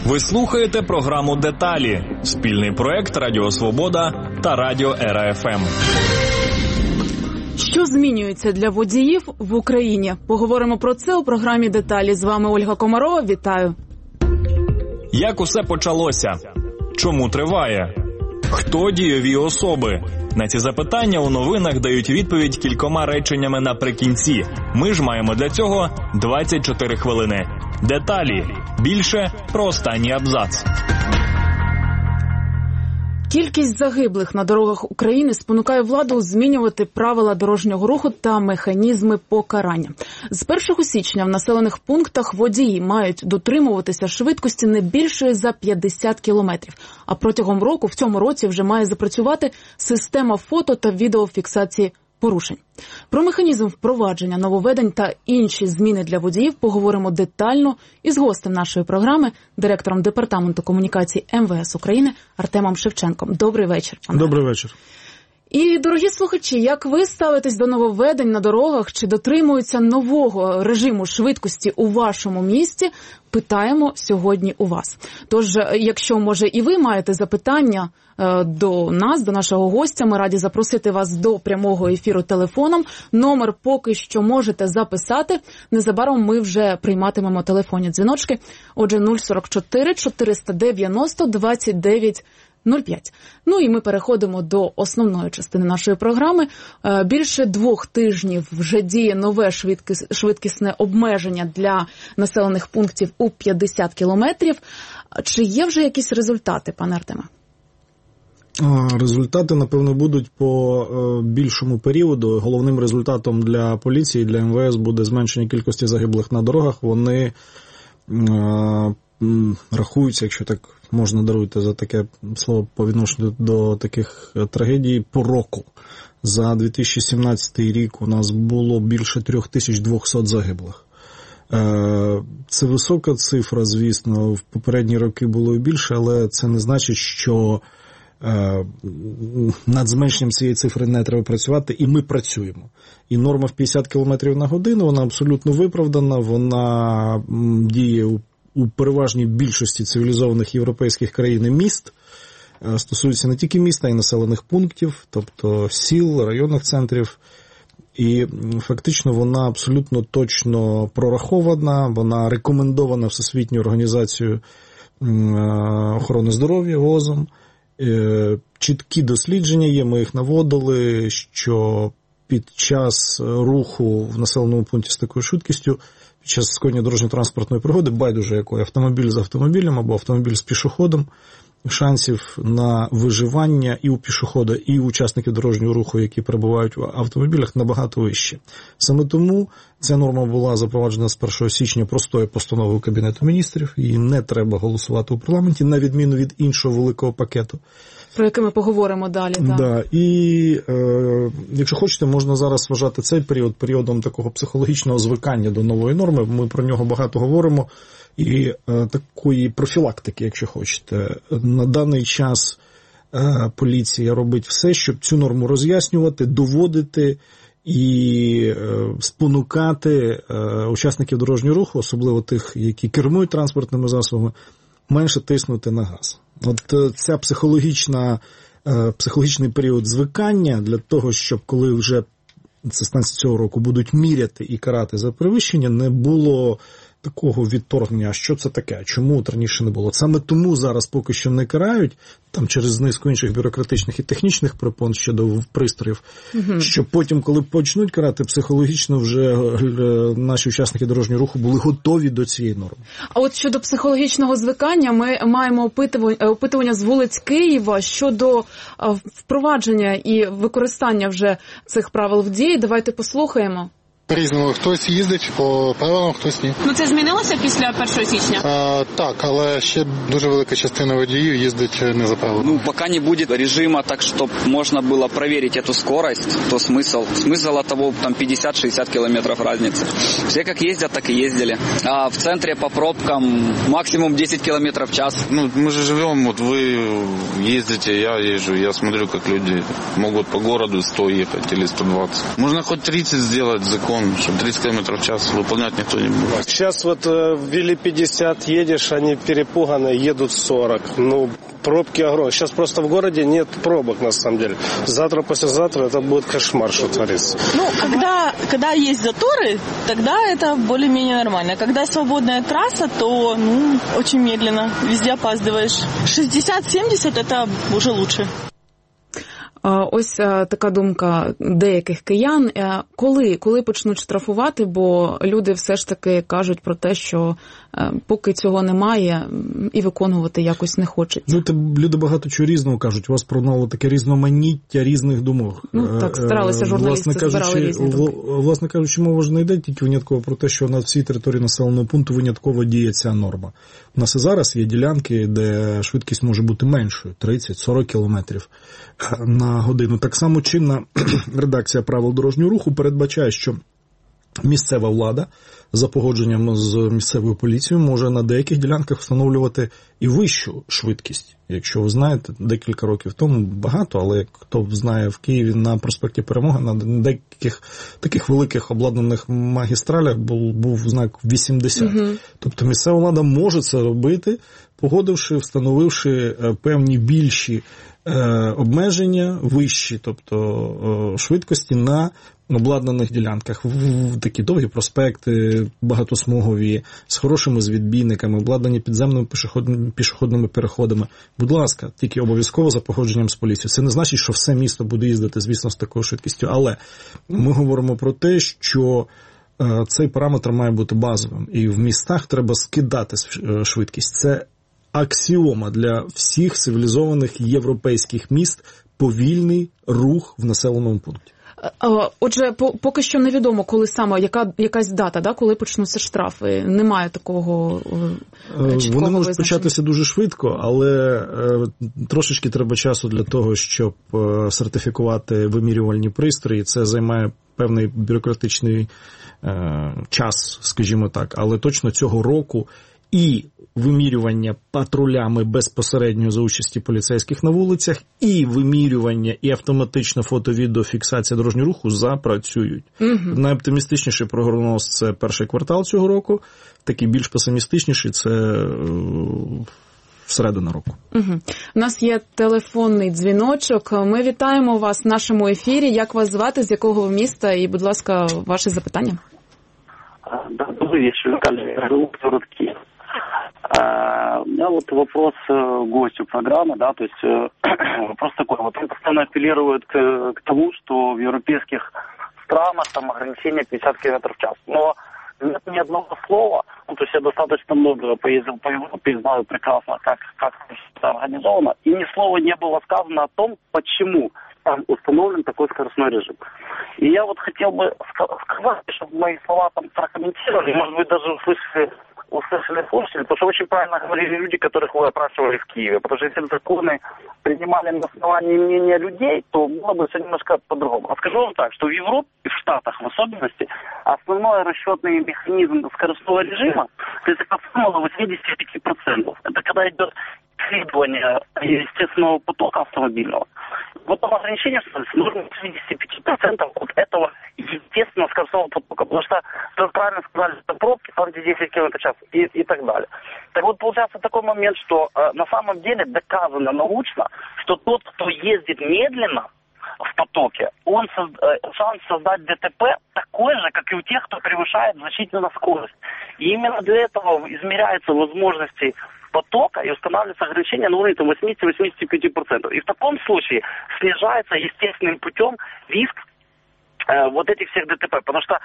Ви слухаєте програму «Деталі» – спільний проект Радіо Свобода та Радіо Ера-ФМ. Що змінюється для водіїв в Україні? Поговоримо про це у програмі «Деталі». З вами Ольга Комарова. Вітаю. Як усе почалося? Чому триває? Хто дієві особи? На ці запитання у новинах дають відповідь кількома реченнями наприкінці. Ми ж маємо для цього 24 хвилини. Деталі. Більше про останній абзац. Кількість загиблих на дорогах України спонукає владу змінювати правила дорожнього руху та механізми покарання. З 1 січня в населених пунктах водії мають дотримуватися швидкості не більшої за 50 кілометрів. А протягом року, в цьому році, вже має запрацювати система фото та відеофіксації порушень. Про механізм впровадження нововведень та інші зміни для водіїв поговоримо детально із гостем нашої програми, директором Департаменту комунікацій МВС України Артемом Шевченком. Добрий вечір, пане. Добрий вечір. І, дорогі слухачі, як ви ставитесь до нововведень на дорогах? Чи дотримуються нового режиму швидкості у вашому місті? Питаємо сьогодні у вас. Тож, якщо, може, і ви маєте запитання до нас, до нашого гостя, ми раді запросити вас до прямого ефіру телефоном. Номер поки що можете записати. Незабаром ми вже прийматимемо телефонні дзвіночки. Отже, 044 490 29 05. Ну і ми переходимо до основної частини нашої програми. Більше 2 тижнів вже діє нове швидкісне обмеження для населених пунктів у 50 кілометрів. Чи є вже якісь результати, пане Артеме? Результати, напевно, будуть по більшому періоду. Головним результатом для поліції, для МВС буде зменшення кількості загиблих на дорогах. Вони рахуються, якщо так можна, даруйте за таке слово по відношенню до таких трагедій, по року. За 2017 рік у нас було більше 3200 загиблих. Це висока цифра, звісно, в попередні роки було і більше, але це не значить, що над зменшенням цієї цифри не треба працювати, і ми працюємо. І норма в 50 км на годину, вона абсолютно виправдана, вона діє у переважній більшості цивілізованих європейських країн і міст, стосується не тільки міста, а й населених пунктів, тобто сіл, районних центрів. І фактично вона абсолютно точно прорахована, вона рекомендована Всесвітньою організацією охорони здоров'я, ВООЗом. Чіткі дослідження є, ми їх наводили, що під час руху в населеному пункті з такою швидкістю, під час скоєння дорожньо-транспортної пригоди, байдуже якої, автомобіль з автомобілем або автомобіль з пішоходом, шансів на виживання і у пішохода, і у учасників дорожнього руху, які перебувають в автомобілях, набагато вище. Саме тому ця норма була запроваджена з 1 січня простою постановою Кабінету міністрів, її не треба голосувати у парламенті, на відміну від іншого великого пакету. Про який ми поговоримо далі. Так. Да. І якщо хочете, можна зараз вважати цей період періодом такого психологічного звикання до нової норми. Ми про нього багато говоримо. І такої профілактики, якщо хочете. На даний час поліція робить все, щоб цю норму роз'яснювати, доводити і спонукати учасників дорожнього руху, особливо тих, які кермують транспортними засобами, менше тиснути на газ. От ця психологічний період звикання для того, щоб коли вже це станції цього року будуть міряти і карати за перевищення, не було такого відторгнення, а що це таке, чому раніше не було. Саме тому зараз поки що не карають, там через низку інших бюрократичних і технічних препон щодо пристроїв, що потім, коли почнуть карати, психологічно вже наші учасники дорожнього руху були готові до цієї норми. А от щодо психологічного звикання, ми маємо опитування з вулиць Києва щодо впровадження і використання вже цих правил в дії. Давайте послухаємо. По-різному. Хтось їздить по правилам, хтось ні. Ну це змінилося після 1 січня? Так, але ще дуже велика частина водіїв їздить не за правилами. Ну, пока не будет режима так, чтобы можно было проверить эту скорость, то смысл от того, там 50-60 километров разницы. Все как ездят, так и ездили. А в центре по пробкам максимум 10 километров в час. Ну, мы же живем, вот вы ездите, я езжу, я смотрю, как люди могут по городу 100 ехать или 120. Можно хоть 30 сделать закон, закон, чтобы 30 км в час выполнять никто не будет. Сейчас вот ввели 50, едешь, они перепуганы, едут 40. Пробки огромные. Сейчас просто в городе нет пробок, на самом деле. Завтра, послезавтра это будет кошмар, что творится. Когда есть заторы, тогда это более-менее нормально. Когда свободная трасса, то, очень медленно. Везде опаздываешь. 60-70 это уже лучше. Ось така думка деяких киян. Коли почнуть штрафувати, бо люди все ж таки кажуть про те, що поки цього немає і виконувати якось не хочеться. Люди багато чого різного кажуть. У вас пронало таке різноманіття різних думок. Так, старалися журналісти, збирали різні думки. Власне кажучи, мова ж не йде тільки винятково про те, що на всій території населеного пункту винятково діє ця норма. У нас і зараз є ділянки, де швидкість може бути меншою, 30-40 кілометрів на годину. Так само чинна редакція правил дорожнього руху передбачає, що місцева влада за погодженням з місцевою поліцією може на деяких ділянках встановлювати і вищу швидкість. Якщо ви знаєте, декілька років тому багато, але хто знає, в Києві на проспекті Перемоги на деяких таких великих обладнаних магістралях був знак 80. Тобто місцева влада може це робити, погодивши, встановивши певні більші обмеження, вищі, тобто швидкості на обладнаних ділянках. Такі довгі проспекти, багатосмугові, з хорошими звідбійниками, обладнані підземними пішохідними переходами. Будь ласка, тільки обов'язково за погодженням з поліцією. Це не значить, що все місто буде їздити, звісно, з такою швидкістю, але ми говоримо про те, що цей параметр має бути базовим. І в містах треба скидати швидкість. Це аксіома для всіх цивілізованих європейських міст – повільний рух в населеному пункті. Отже, поки що невідомо, коли саме, якась дата, коли почнуться штрафи. Немає такого чіткого Вони можуть визначення. початися дуже швидко, але трошечки треба часу для того, щоб сертифікувати вимірювальні пристрої. Це займає певний бюрократичний час, скажімо так. Але точно цього року і вимірювання патрулями безпосередньо за участі поліцейських на вулицях, і вимірювання, і автоматична фото-відеофіксація дорожнього руху запрацюють. Найоптимістичніший прогноз – це перший квартал цього року, такий більш песимістичніший – це середина року. У нас є телефонний дзвіночок. Ми вітаємо вас в нашому ефірі. Як вас звати, з якого ви міста? І, будь ласка, ваше запитання. Добрый вечер, Виталий. Город Киев. У меня вот вопрос гостю программы, да, то есть вопрос такой. Вот он постоянно апеллирует к тому, что в европейских странах там ограничение 50 км в час. Но нет ни одного слова, то есть я достаточно много поездил по Европе и знаю прекрасно, как это организовано, и ни слова не было сказано о том, почему там установлен такой скоростной режим. И я вот хотел бы сказать, чтобы мои слова там прокомментировали, может быть, даже услышали слушатели, потому что очень правильно говорили люди, которых вы опрашивали в Киеве, потому что если бы законы принимали на основании мнения людей, то было бы все немножко по-другому. А скажу вам так, что в Европе, в Штатах в особенности, основной расчетный механизм скоростного режима, это как формула 85%. Это когда идет исследование естественного потока автомобильного. Вот там ограничение нужно 75% от этого естественного скоростного потока. Потому что, вы правильно сказали, что пробки там, где 10 км в час и так далее. Так вот, получается такой момент, что на самом деле доказано научно, что тот, кто ездит медленно в потоке, шанс создать ДТП такой же, как и у тех, кто превышает значительно скорость. И именно для этого измеряются возможности потока и устанавливается ограничение на уровне 80-85%. И в таком случае снижается естественным путем риск вот этих всех ДТП. Потому что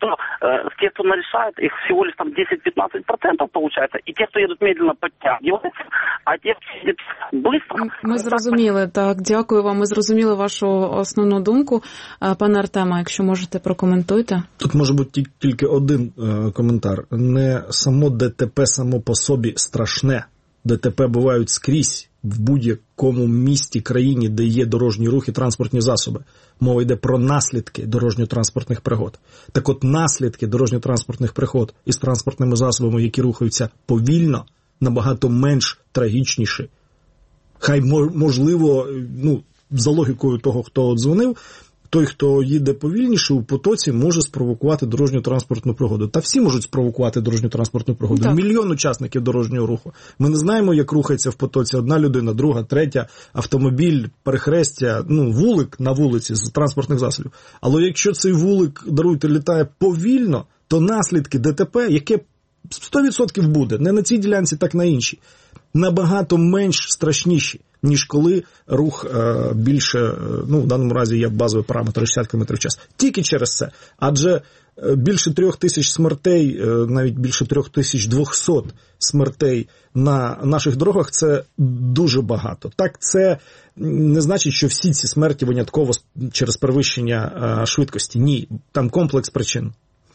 те, кто нарешает, их всего лишь там 10-15% получается. И те, кто едут медленно, подтягиваются, а те, кто едут быстро... Ми зрозуміли, так, дякую вам. Ми зрозуміли вашу основну думку. Пане Артеме, якщо можете, прокоментуйте. Тут може бути тільки один коментар. Не само ДТП само по собі страшне. ДТП бувають скрізь в будь-якому місті, країні, де є дорожній рух і транспортні засоби. Мова йде про наслідки дорожньо-транспортних пригод. Так от наслідки дорожньо-транспортних пригод із транспортними засобами, які рухаються повільно, набагато менш трагічніші. Хай, можливо, за логікою того, хто дзвонив, той, хто їде повільніше у потоці, може спровокувати дорожньо-транспортну пригоду. Та всі можуть спровокувати дорожньо-транспортну пригоду. Так. Мільйон учасників дорожнього руху. Ми не знаємо, як рухається в потоці одна людина, друга, третя, автомобіль, перехрестя, вулик на вулиці з транспортних засобів. Але якщо цей вулик, даруйте, літає повільно, то наслідки ДТП, яке 100% буде, не на цій ділянці, так на іншій, набагато менш страшніші, ніж коли рух більше, в даному разі є базовий параметр 60 км в час. Тільки через це. Адже більше 3000 смертей, навіть більше 3200 смертей на наших дорогах – це дуже багато. Так, це не значить, що всі ці смерті винятково через перевищення швидкості. Ні, там комплекс причин.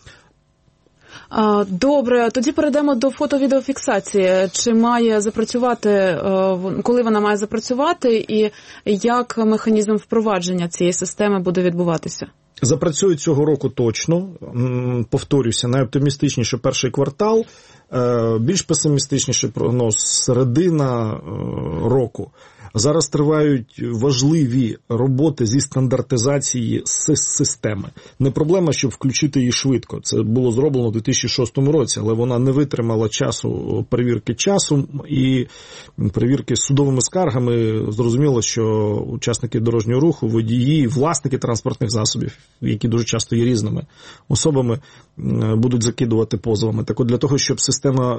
Добре, тоді перейдемо до фото-відеофіксації. Чи має запрацювати, коли вона має запрацювати і як механізм впровадження цієї системи буде відбуватися? Запрацює цього року точно. Повторюся, найоптимістичніше перший квартал, більш песимістичніше прогноз середина року. Зараз тривають важливі роботи зі стандартизації системи. Не проблема, щоб включити її швидко. Це було зроблено у 2006 році, але вона не витримала перевірки часу і перевірки судовими скаргами. Зрозуміло, що учасники дорожнього руху, водії, власники транспортних засобів, які дуже часто є різними особами, будуть закидувати позовами. Так от для того, щоб система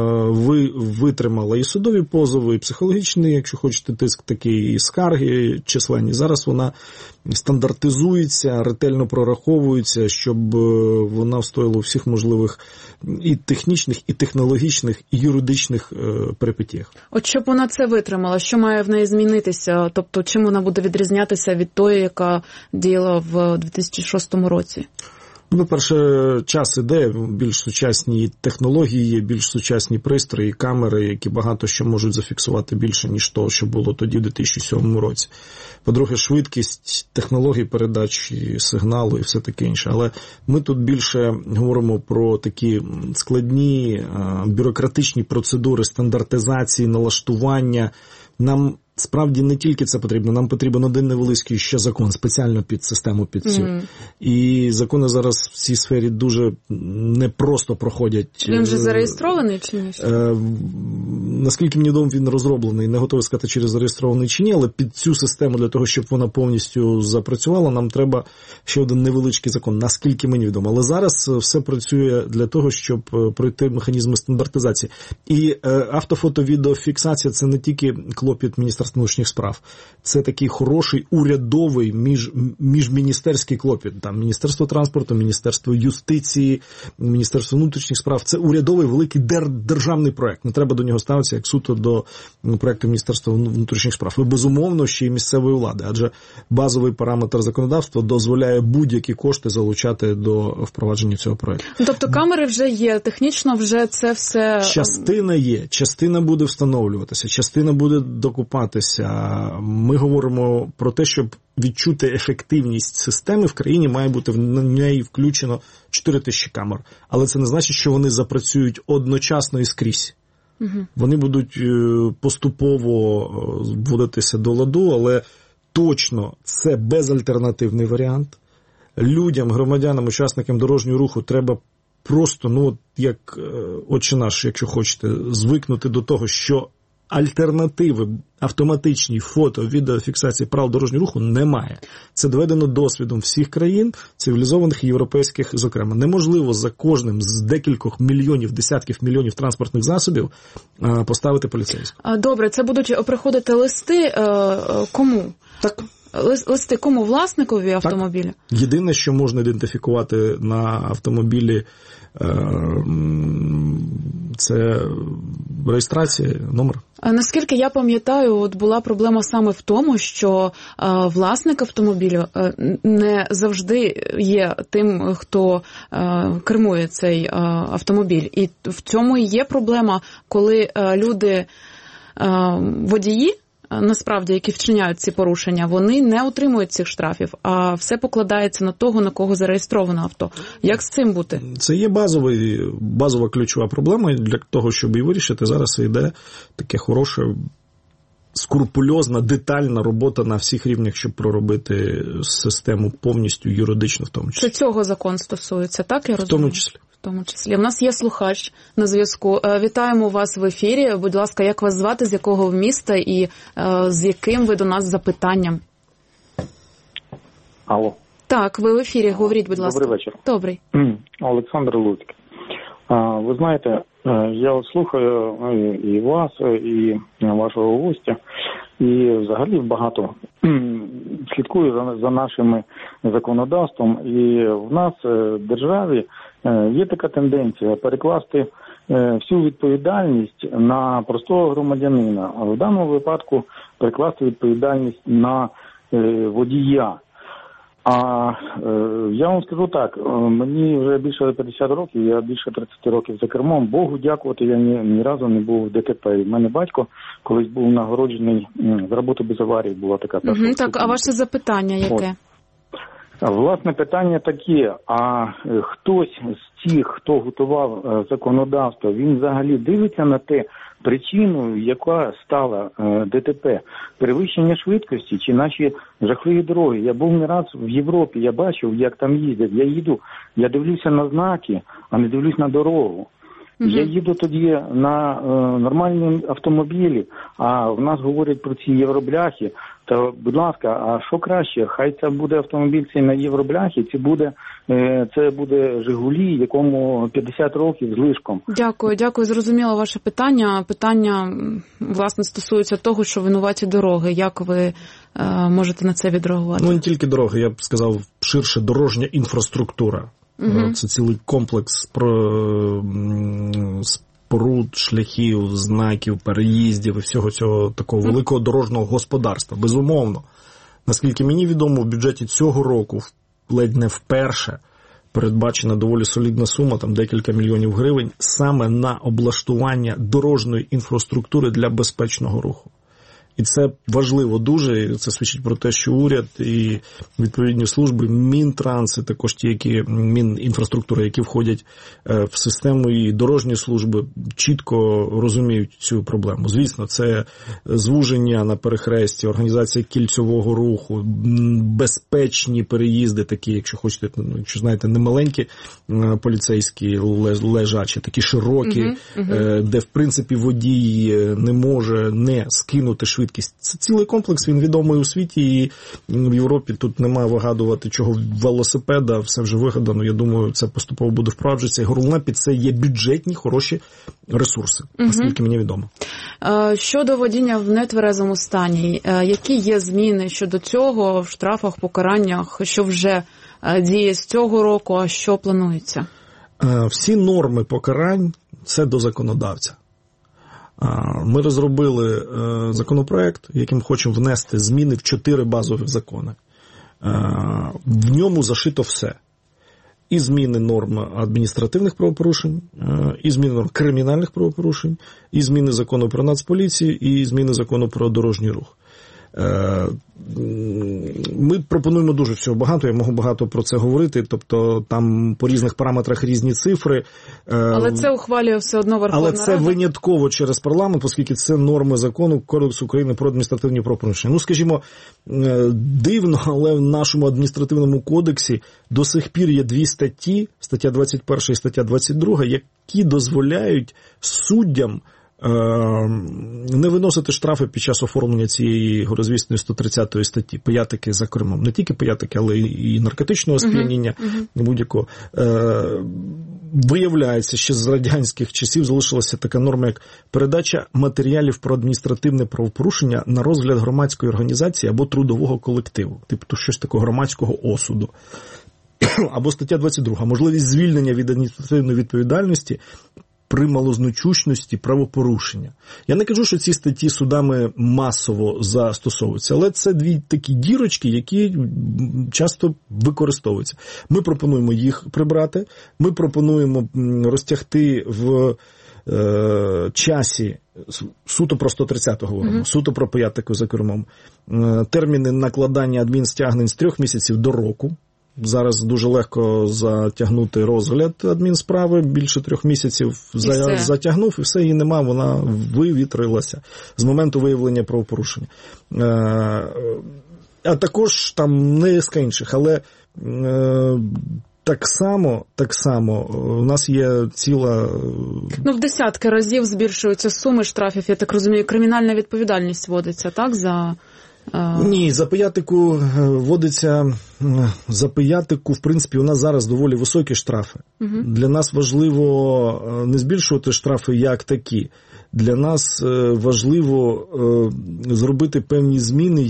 витримала і судові позови, і психологічний, якщо хочете, тиск такий, і скарги численні. Зараз вона стандартизується, ретельно прораховується, щоб вона встояла у всіх можливих і технічних, і технологічних, і юридичних перипетіях. От щоб вона це витримала, що має в неї змінитися? Тобто, чим вона буде відрізнятися від тої, яка діяла в 2006 році? По-перше, час іде, більш сучасні технології, більш сучасні пристрої, камери, які багато що можуть зафіксувати більше, ніж того, що було тоді, в 2007 році. По-друге, швидкість технологій передачі сигналу і все таке інше. Але ми тут більше говоримо про такі складні бюрократичні процедури стандартизації, налаштування. Нам справді не тільки це потрібно, нам потрібен один невеличкий ще закон, спеціально під систему, під цю. І закони зараз в цій сфері дуже непросто проходять. Він вже зареєстрований чи ні? Наскільки мені відомо, він розроблений, не готовий сказати, чи зареєстрований чи ні, але під цю систему, для того, щоб вона повністю запрацювала, нам треба ще один невеличкий закон, наскільки мені відомо. Але зараз все працює для того, щоб пройти механізми стандартизації. І автофото-відеофіксація – це не тільки клопіт Міністерства внутрішніх справ. Це такий хороший урядовий міжміністерський клопіт. Там Міністерство транспорту, Міністерство юстиції, Міністерство внутрішніх справ. Це урядовий великий державний проект. Не треба до нього ставитися як суто до проекту Міністерства внутрішніх справ. І безумовно ще й місцевої влади. Адже базовий параметр законодавства дозволяє будь-які кошти залучати до впровадження цього проекту. Тобто камери вже є, технічно вже це все... Частина є, частина буде встановлюватися, частина буде докупатися. Ми говоримо про те, щоб відчути ефективність системи, в країні має бути в неї включено 4000 камер. Але це не значить, що вони запрацюють одночасно і скрізь. Вони будуть поступово вводитися до ладу, але точно це безальтернативний варіант. Людям, громадянам, учасникам дорожнього руху треба просто, як Отче наш, якщо хочете, звикнути до того, що альтернативи автоматичній фото-відеофіксації правил дорожнього руху немає. Це доведено досвідом всіх країн, цивілізованих і європейських, зокрема. Неможливо за кожним з декількох мільйонів, десятків мільйонів транспортних засобів поставити поліцейського. Добре, це будуть приходити листи кому? Так. Листи кому? Власникові автомобіля? Так. Єдине, що можна ідентифікувати на автомобілі, це реєстрація, номер. Наскільки я пам'ятаю, була проблема саме в тому, що власник автомобілю не завжди є тим, хто кермує цей автомобіль. І в цьому і є проблема, коли люди, водії, насправді, які вчиняють ці порушення, вони не отримують цих штрафів, а все покладається на того, на кого зареєстровано авто. Як з цим бути? Це є базова ключова проблема. Для того, щоб її вирішити, зараз йде таке хороше скрупульозна, детальна робота на всіх рівнях, щоб проробити систему повністю юридично в тому числі. Це цього закон стосується, так я розумію? В тому числі. В тому числі. У нас є слухач на зв'язку. Вітаємо вас в ефірі. Будь ласка, як вас звати, з якого ви міста і з яким ви до нас запитанням? Алло. Так, ви в ефірі, говоріть, будь ласка. Добрий вечір. Добрий. Олександр Луцьк. Ви знаєте, я от слухаю і вас, і вашого гостя, і взагалі багато слідкую за нашим законодавством. І в нас в державі є така тенденція перекласти всю відповідальність на простого громадянина, а в даному випадку перекласти відповідальність на водія. А я вам скажу так, мені вже більше 50 років, я більше 30 років за кермом. Богу дякувати, я ні разу не був в ДТП. У мене батько колись був нагороджений за роботу без аварії, була така перша. Так, а ваше запитання яке? Власне, питання таке, а хтось з тих, хто готував законодавство, він взагалі дивиться на те, причину, яка стала ДТП, перевищення швидкості чи наші жахливі дороги. Я був не раз в Європі, я бачив, як там їздять. Я їду, я дивлюся на знаки, а не дивлюсь на дорогу. Я їду тоді на нормальному автомобілі, а в нас говорять про ці євробляхи. То, будь ласка, а що краще? Хай це буде автомобіль цей на євробляхи, це буде «Жигулі», якому 50 років з лишком. Дякую, зрозуміло ваше питання. Питання, власне, стосується того, що винуваті дороги. Як ви можете на це відреагувати? Не тільки дороги, я б сказав, ширше дорожня інфраструктура. Це цілий комплекс споруд, шляхів, знаків, переїздів і всього цього такого великого дорожнього господарства. Безумовно. Наскільки мені відомо, в бюджеті цього року ледь не вперше передбачена доволі солідна сума, там декілька мільйонів гривень, саме на облаштування дорожньої інфраструктури для безпечного руху. І це важливо дуже, і це свідчить про те, що уряд і відповідні служби, Мінтранс, і також ті, Мінінфраструктури, які входять в систему і дорожні служби, чітко розуміють цю проблему. Звісно, це звуження на перехресті, організація кільцевого руху, безпечні переїзди, такі, якщо хочете, якщо знаєте, не маленькі поліцейські лежачі, такі широкі, де, в принципі, водій не може не скинути швидкість. Це цілий комплекс, він відомий у світі, і в Європі тут немає вигадувати чого велосипеда, все вже вигадано, я думаю, це поступово буде впроваджуватися. І головне, під це є бюджетні, хороші ресурси, наскільки мені відомо. Щодо водіння в нетверезому стані, які є зміни щодо цього в штрафах, покараннях, що вже діє з цього року, а що планується? Всі норми покарань – це до законодавця. Ми розробили законопроект, яким хочемо внести зміни в 4 базові закони. В ньому зашито все. І зміни норм адміністративних правопорушень, і зміни норм кримінальних правопорушень, і зміни закону про Нацполіцію, і зміни закону про дорожній рух. Ми пропонуємо дуже всього багато, я можу багато про це говорити, тобто там по різних параметрах різні цифри. Але це ухвалює все одно Верховна Рада. Але це винятково через парламент, оскільки це норми закону Кодексу України про адміністративні правопорушення. Скажімо, дивно, але в нашому адміністративному кодексі до сих пір є 2 статті, стаття 21 і стаття 22, які дозволяють суддям не виносити штрафи під час оформлення цієї горозвісної 130 статті, пиятики за кермом. Не тільки пиятики, але і наркотичного сп'яніння, будь-якого. Виявляється, що з радянських часів залишилася така норма, як передача матеріалів про адміністративне правопорушення на розгляд громадської організації або трудового колективу, тобто щось такого громадського осуду. Або стаття 22. Можливість звільнення від адміністративної відповідальності при малозначущості правопорушення. Я не кажу, що ці статті судами масово застосовуються, але це 2 такі дірочки, які часто використовуються. Ми пропонуємо їх прибрати, ми пропонуємо розтягти в часі, суто про 130 говоримо, суто про пиятику за кермом, терміни накладання адмінстягнень з 3 місяців до року. Зараз дуже легко затягнути розгляд адмінсправи, більше 3 місяців затягнув, і все, її нема, вона вивітрилася з моменту виявлення правопорушення. А також там низка інших, але так само у нас є ціла... В десятки разів збільшуються суми штрафів, я так розумію, кримінальна відповідальність вводиться, так, за... Ні, за пиятику вводиться, в принципі, у нас зараз доволі високі штрафи. Для нас важливо не збільшувати штрафи як такі. Для нас важливо зробити певні зміни,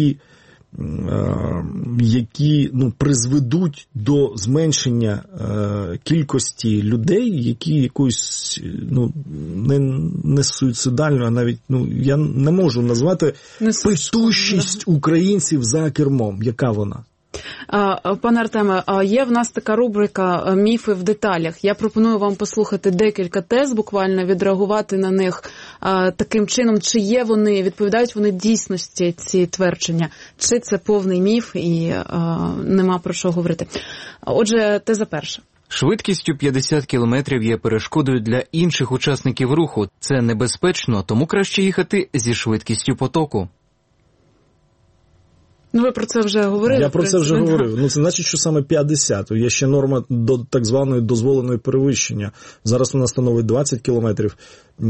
які призведуть до зменшення кількості людей, які якусь не суїцидальну, а навіть я не можу назвати петущість українців за кермом. Яка вона? Пане Артеме, є в нас така рубрика «Міфи в деталях». Я пропоную вам послухати декілька тез, буквально відреагувати на них таким чином, чи є вони, відповідають вони дійсності, ці твердження, чи це повний міф і нема про що говорити. Отже, теза перша. Швидкістю 50 км є перешкодою для інших учасників руху. Це небезпечно, тому краще їхати зі швидкістю потоку. Ви про це вже говорили. Я про це вже говорив. Це значить, що саме 50. Є ще норма до так званої дозволеної перевищення. Зараз вона становить 20 кілометрів.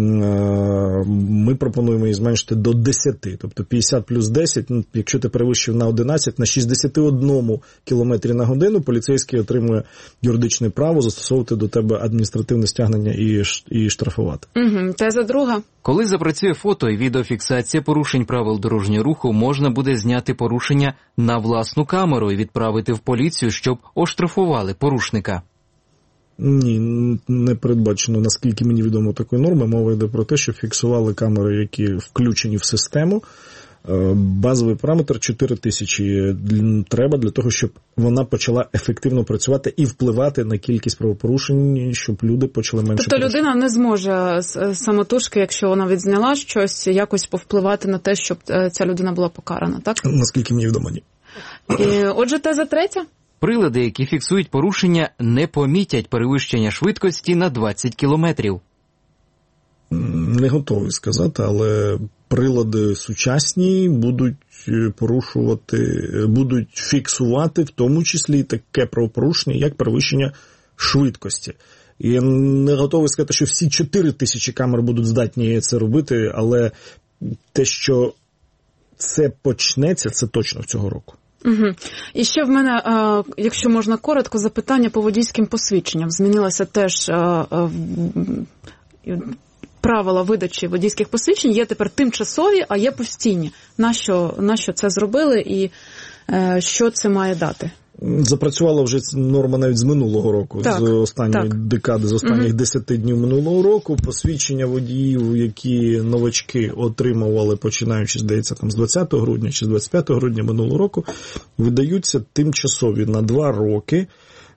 Ми пропонуємо її зменшити до 10. Тобто 50 плюс 10, якщо ти перевищив на 11, на 61 кілометрі на годину поліцейський отримує юридичне право застосовувати до тебе адміністративне стягнення і штрафувати. Теза друга. Коли запрацює фото і відеофіксація порушень правил дорожнього руху, можна буде зняти порушення на власну камеру і відправити в поліцію, щоб оштрафували порушника. Ні, не передбачено, наскільки мені відомо такої норми. Мова йде про те, що фіксували камери, які включені в систему. Базовий параметр 4000 треба для того, щоб вона почала ефективно працювати і впливати на кількість правопорушень, щоб люди почали менше порушувати. Тобто людина не зможе самотужки, якщо вона відзняла щось, якось повпливати на те, щоб ця людина була покарана, так? Наскільки мені відомо, ні. Отже, теза третя. Прилади, які фіксують порушення, не помітять перевищення швидкості на 20 кілометрів. Не готовий сказати, але прилади сучасні будуть будуть фіксувати в тому числі таке правопорушення, як перевищення швидкості. І я не готовий сказати, що всі 4000 камер будуть здатні це робити, але те, що це почнеться, це точно цього року. І ще в мене, якщо можна коротко, запитання по водійським посвідченням. Змінилося теж правила видачі водійських посвідчень. Є тепер тимчасові, а є постійні. Нащо це зробили і що це має дати? Запрацювала вже норма навіть з минулого року, з останньої декади, з останніх 10 днів минулого року. Посвідчення водіїв, які новачки отримували, починаючи, здається, з 20 грудня чи з 25 грудня минулого року, видаються тимчасові на 2 роки.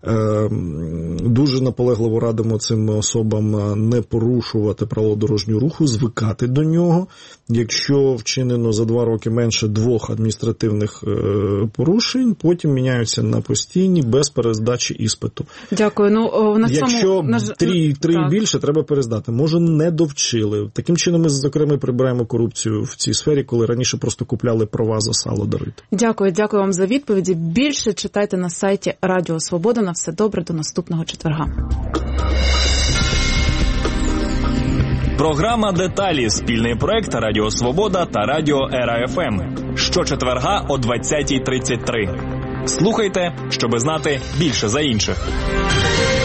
Дуже наполегливо радимо цим особам не порушувати правила дорожнього руху, звикати до нього. Якщо вчинено за 2 роки менше 2 адміністративних порушень, потім міняються на постійні, без перездачі іспиту. Дякую. Якщо 3 і більше, треба перездати. Може, не довчили. Таким чином ми, зокрема, прибираємо корупцію в цій сфері, коли раніше просто купляли права за сало дарити. Дякую вам за відповіді. Більше читайте на сайті Радіо Свобода. На все добре, до наступного четверга. Програма «Деталі» – спільний проект Радіо Свобода та Радіо Ера ФМ. Щочетверга о 20:33. Слухайте, щоби знати більше за інших.